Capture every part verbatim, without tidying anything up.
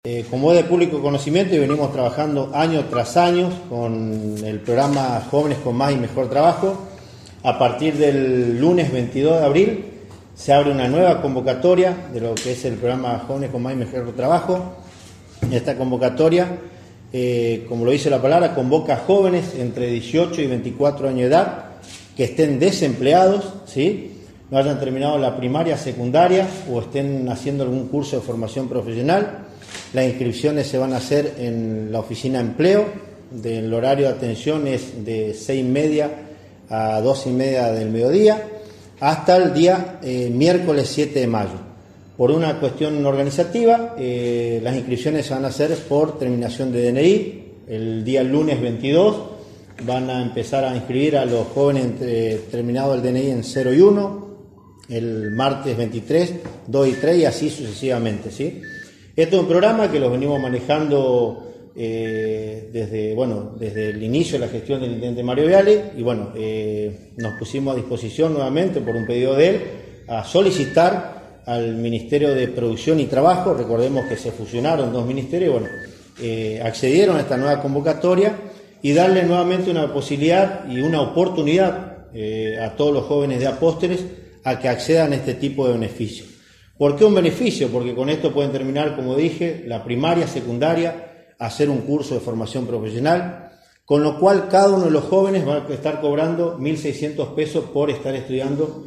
Eh, como es de público conocimiento y venimos trabajando año tras año con el programa Jóvenes con Más y Mejor Trabajo, a partir del lunes veintidós de abril se abre una nueva convocatoria de lo que es el programa Jóvenes con Más y Mejor Trabajo. Esta convocatoria, eh, como lo dice la palabra, convoca a jóvenes entre dieciocho y veinticuatro años de edad que estén desempleados, ¿sí?, no hayan terminado la primaria, secundaria o estén haciendo algún curso de formación profesional. Las inscripciones se van a hacer en la oficina de empleo. El horario de atención es de seis y media a dos y media del mediodía hasta el día eh, miércoles siete de mayo. Por una cuestión organizativa, eh, las inscripciones se van a hacer por terminación de D N I. El día lunes veintidós van a empezar a inscribir a los jóvenes entre, terminado el D N I en cero y uno, el martes veintitrés, dos y tres y así sucesivamente, ¿sí? Esto es un programa que lo venimos manejando eh, desde, bueno, desde el inicio de la gestión del intendente Mario Viale y bueno, eh, nos pusimos a disposición nuevamente por un pedido de él a solicitar al Ministerio de Producción y Trabajo. Recordemos que se fusionaron dos ministerios, bueno, eh, accedieron a esta nueva convocatoria y darle nuevamente una posibilidad y una oportunidad eh, a todos los jóvenes de Apóstoles a que accedan a este tipo de beneficios. ¿Por qué un beneficio? Porque con esto pueden terminar, como dije, la primaria, secundaria, hacer un curso de formación profesional, con lo cual cada uno de los jóvenes va a estar cobrando mil seiscientos pesos por estar estudiando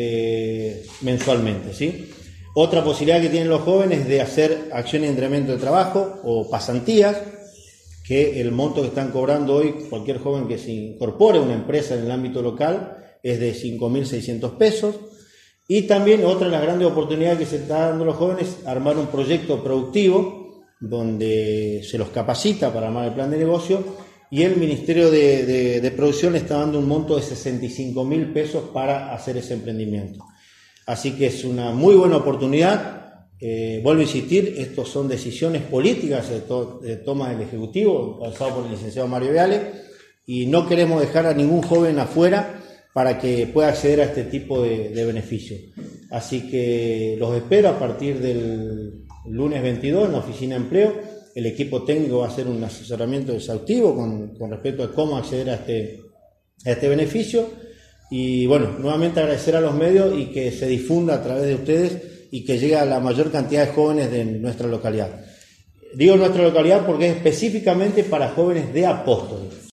eh, mensualmente, ¿sí? Otra posibilidad que tienen los jóvenes es de hacer acciones de entrenamiento de trabajo o pasantías, que el monto que están cobrando hoy cualquier joven que se incorpore a una empresa en el ámbito local es de cinco mil seiscientos pesos. Y también otra de las grandes oportunidades que se está dando a los jóvenes, armar un proyecto productivo donde se los capacita para armar el plan de negocio y el Ministerio de, de, de Producción le está dando un monto de sesenta y cinco mil pesos para hacer ese emprendimiento. Así que es una muy buena oportunidad. Eh, vuelvo a insistir, estos son decisiones políticas de, to, de toma del Ejecutivo, pasado por el licenciado Mario Viale, y no queremos dejar a ningún joven afuera para que pueda acceder a este tipo de, de beneficios. Así que los espero a partir del lunes veintidós en la oficina de empleo. El equipo técnico va a hacer un asesoramiento exhaustivo con, con respecto a cómo acceder a este, a este beneficio. Y bueno, nuevamente agradecer a los medios y que se difunda a través de ustedes y que llegue a la mayor cantidad de jóvenes de nuestra localidad. Digo nuestra localidad porque es específicamente para jóvenes de Apóstoles.